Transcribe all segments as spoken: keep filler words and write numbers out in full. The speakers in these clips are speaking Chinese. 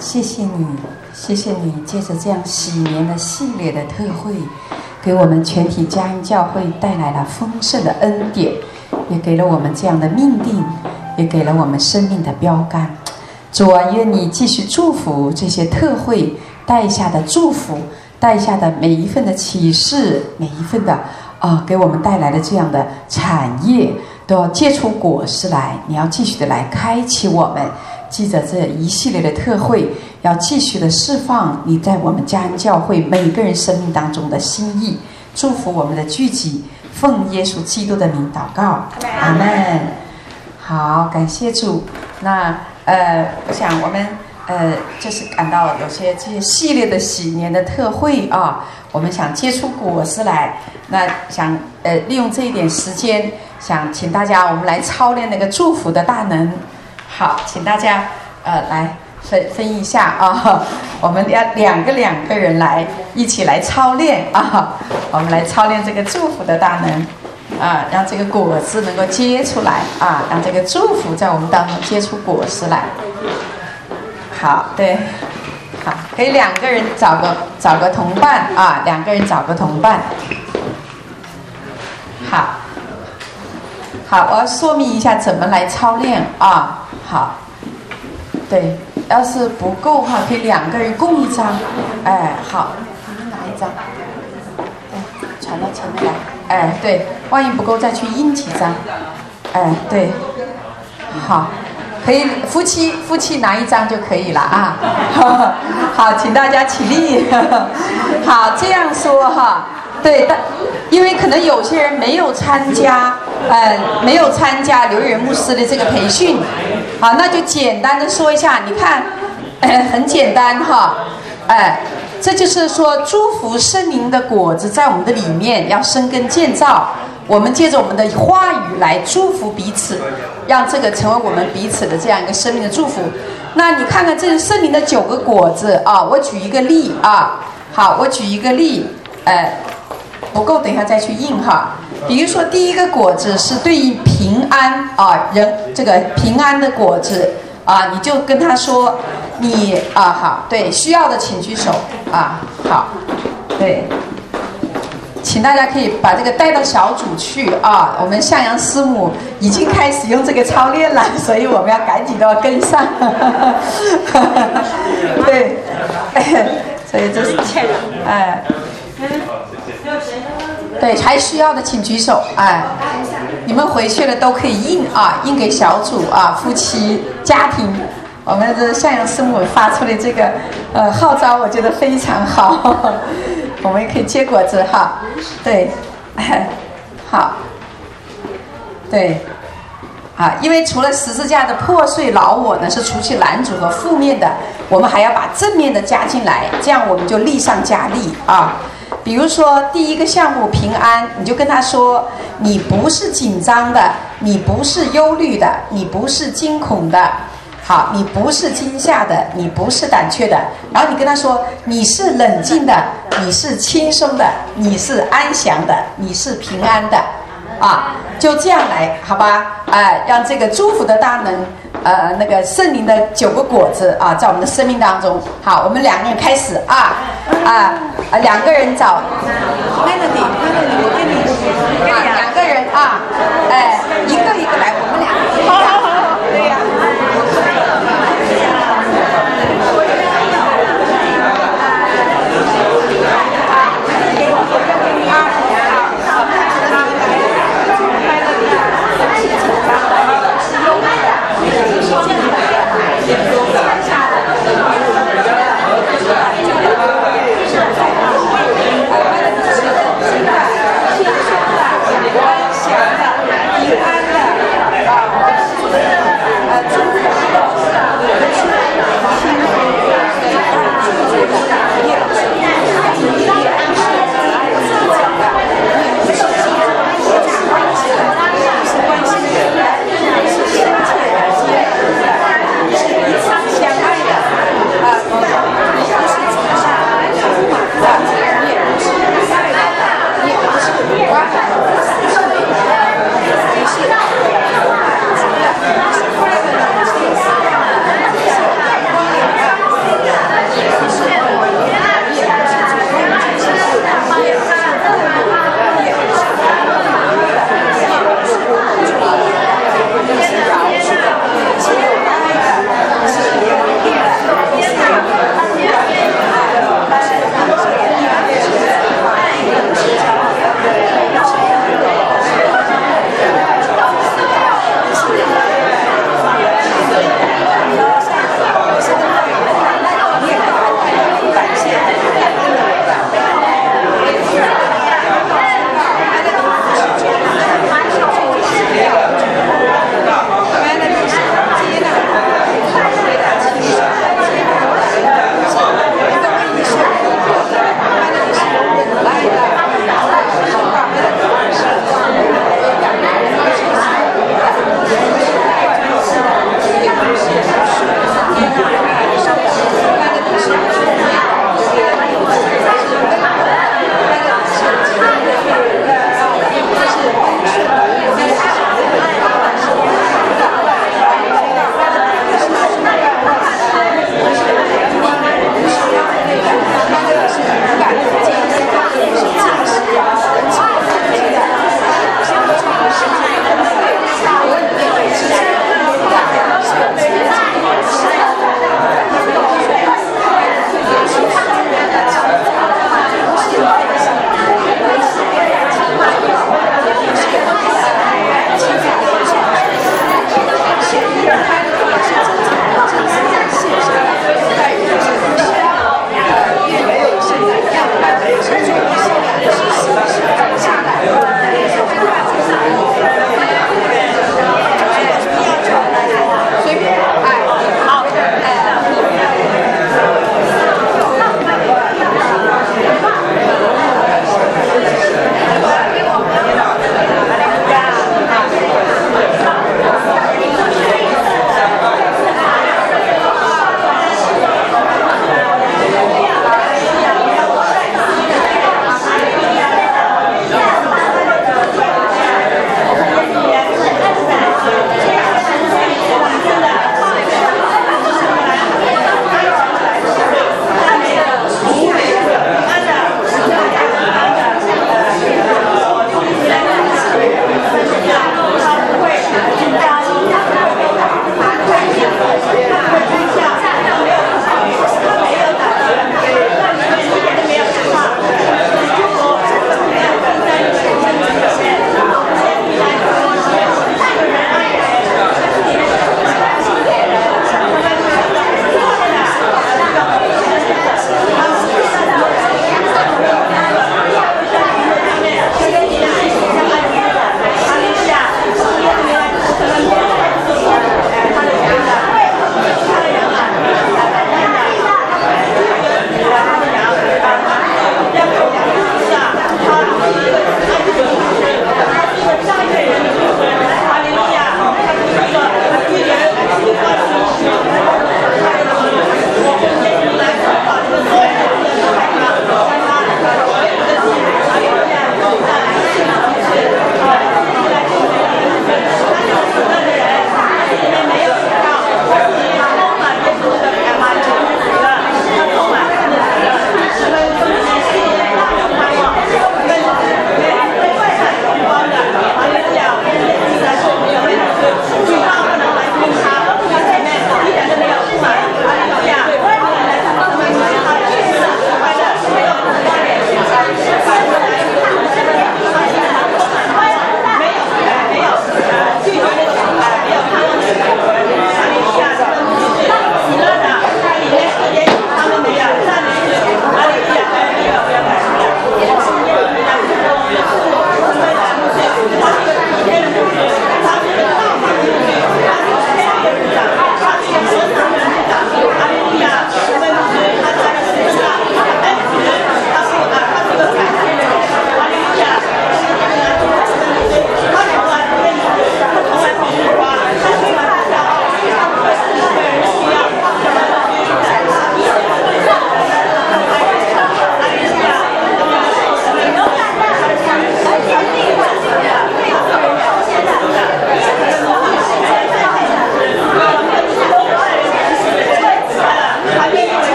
谢谢你，谢谢你，借着这样喜年的系列的特会，给我们全体嘉音教会带来了丰盛的恩典，也给了我们这样的命定，也给了我们生命的标杆。主啊，愿你继续祝福这些特会带下的祝福，带下的每一份的启示，每一份的啊、呃，给我们带来的这样的产业，都要结出果实来。你要继续的来开启我们。记着这一系列的特会，要继续的释放你在我们嘉恩教会每个人生命当中的心意，祝福我们的聚集，奉耶稣基督的名祷告，阿们。好，感谢主。那呃，我想我们呃，就是感到有些这些系列的喜年的特会啊，我们想结出果实来，那想呃利用这一点时间，想请大家我们来操练那个祝福的大能。好，请大家呃来分分一下啊，我们要两个两个人来一起来操练啊，我们来操练这个祝福的大能啊，让这个果子能够结出来啊，让这个祝福在我们当中结出果实来。好，对，好，可以两个人找个找个同伴啊，两个人找个同伴。好，好，我要说明一下怎么来操练啊。好，对，要是不够哈，可以两个人共一张。哎，好，你拿一张，对，传到前面来。哎，对，万一不够再去印几张。哎，对，好，可以夫妻夫妻拿一张就可以了啊。好，请大家起立。好，这样说哈。对，但因为可能有些人没有参加，呃，没有参加刘元牧师的这个培训，好，那就简单的说一下。你看，呃、很简单哈，哎、呃，这就是说祝福圣灵的果子在我们的里面要生根建造。我们借着我们的话语来祝福彼此，让这个成为我们彼此的这样一个生命的祝福。那你看看这是圣灵的九个果子啊，我举一个例啊，好，我举一个例，呃。不够，等一下再去印哈。比如说，第一个果子是对于平安啊，人这个平安的果子啊，你就跟他说，你啊好，对，需要的请举手啊，好，对，请大家可以把这个带到小组去啊。我们向阳师母已经开始用这个操练了，所以我们要赶紧都要跟上。对，所以这是哎。对，还需要的请举手，哎，你们回去了都可以印啊，印给小组啊、夫妻、家庭。我们的向阳师母发出的这个呃号召，我觉得非常好，我们也可以结果子哈。对，哎，好，对，啊，因为除了十字架的破碎老我呢是除去拦阻和负面的，我们还要把正面的加进来，这样我们就力上加力啊。比如说第一个项目平安，你就跟他说，你不是紧张的，你不是忧虑的，你不是惊恐的，好，你不是惊吓的，你不是胆怯的，然后你跟他说，你是冷静的，你是轻松的，你是安详的，你是平安的，啊，就这样来，好吧？哎、呃，让这个祝福的大能，呃，那个圣灵的九个果子啊，在我们的生命当中。好，我们两个人开始啊啊啊，两个人找 Melody，Melody， 我跟你啊，两个人啊，哎、呃，一个一个来，我们两个。好好好，对呀、啊。平安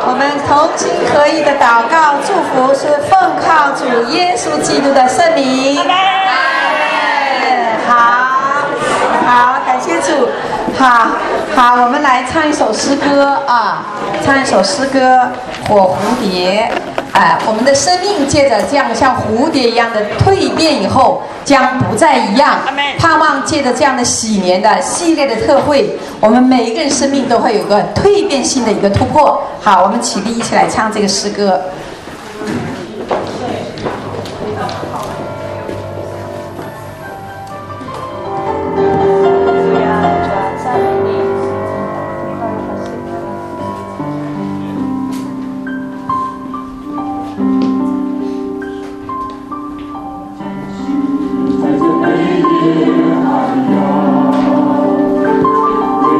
我们同心合意的祷告祝福是奉靠主耶稣基督的圣名。好，好，感谢主。好，好，我们来唱一首诗歌啊，唱一首诗歌《火蝴蝶》。哎，我们的生命借着这样像蝴蝶一样的蜕变以后，将不再一样。盼望借着这样的喜年的系列的特会，我们每一个人生命都会有个蜕变性的一个突破。好，我们起立一起来唱这个诗歌。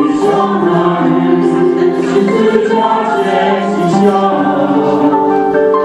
十字架前行向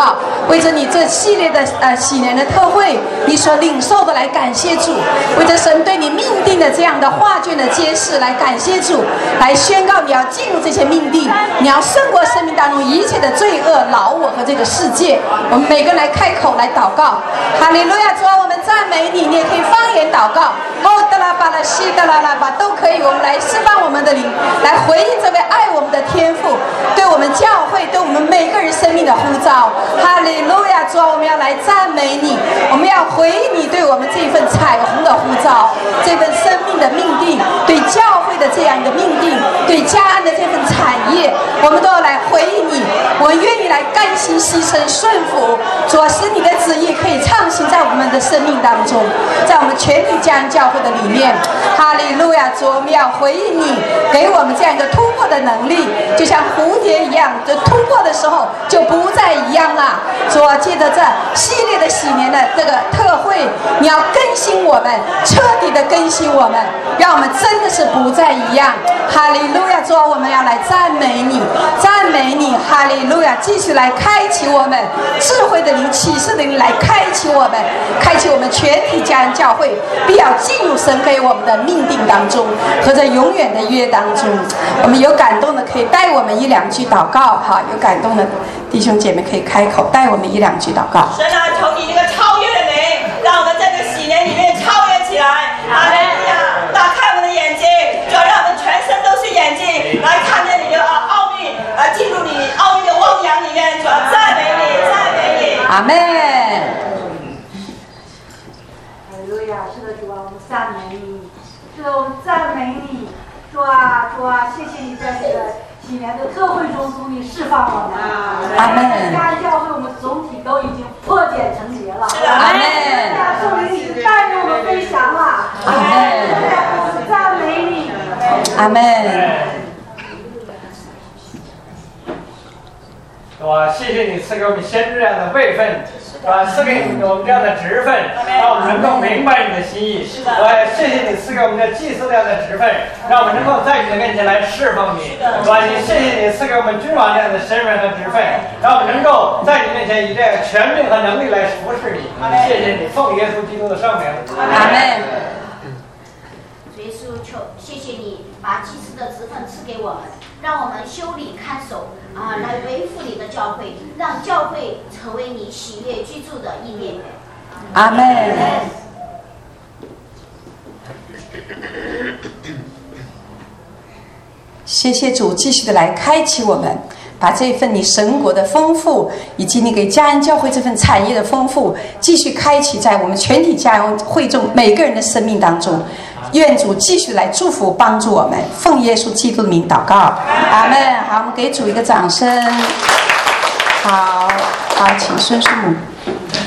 告，为着你这系列的呃喜年的特会，你所领受的来感谢主，为着神对你命定的这样的画卷的揭示来感谢主，来宣告你要进入这些命定，你要胜过生命当中一切的罪恶、老我和这个世界。我们每个人来开口来祷告，哈利路亚！主啊，我们赞美你，你也可以方言祷告，哦哒啦巴啦西哒啦啦巴都可以。我们来释放我们的灵，来回应这位爱我们的天父对我们教会、对我们每个人生命的呼召。哈利路亚！主啊，我们要来赞美你，我们要回应你对我们这份彩虹的呼召，这份生命的命定，对教会的这样一个命定，对家安的这份产业，我们都要来回应你。我们愿意来甘心牺牲顺服，主啊，使你的旨意可以畅行在我们的生命当中，在我们全体家人教会的里面。哈利路亚！主，我们要回应你给我们这样一个突破的能力，就像蝴蝶一样，就突破的时候就不再一样了。主啊，借着这系列的喜年的这个特会，你要更新我们，彻底的更新我们，让我们真的是不再一样。哈利路亚！主啊，我们要来赞美你，赞美你。哈利路亚！继续来开启我们智慧的灵、启示的灵，来开启我们，开启我们全体家人教会，必要进入神给我们的命定当中和这永远的约当中。我们有感动的可以带我们一两句祷告，哈，有感动的弟兄姐妹可以开口带我们一两句祷告。 神啊，求你这个超越的灵，让我们在这个喜年里面超越起来。阿门呀！打开我们的眼睛，就让我们全身都是眼睛，来看见你的奥秘，来进入你奥秘的汪洋里面。主要赞美你，赞美你。 阿门。 哈利路亚！是的，主啊，我们赞美你，是的，我们赞美你。主啊，主啊，谢谢你在这个几年的特会中从你释放我们。 阿门。 家人教会我们总体都已经破茧成蝶了。 阿门。 圣灵已经带着我们飞翔了。 阿门。 我们赞美你。 阿门。 是吧？谢谢你赐给我们先知这样的位分，是吧？赐给我们这样的职分，让我们能够明白你的心意。是的。我也谢谢你赐给我们的祭司这样的职分，让我们能够在你的面前来侍奉你。是吧？也谢谢你赐给我们君王这样的身份和职分，让我们能够在你面前以这个权柄和能力来服侍你。谢谢你，奉耶稣基督的圣名。 阿门。 主耶稣，求谢谢你把祭司的职分赐给我们，让我们修理看守啊，来维护你的教会，让教会成为你喜悦居住的意念。 阿门。谢谢主，继续的来开启我们，把这份你神国的丰富，以及你给家人教会这份产业的丰富，继续开启在我们全体家人会众每个人的生命当中。愿主继续来祝福帮助我们，奉耶稣基督的名祷告，阿门。好，我们给主一个掌声。好，好，请孙师母。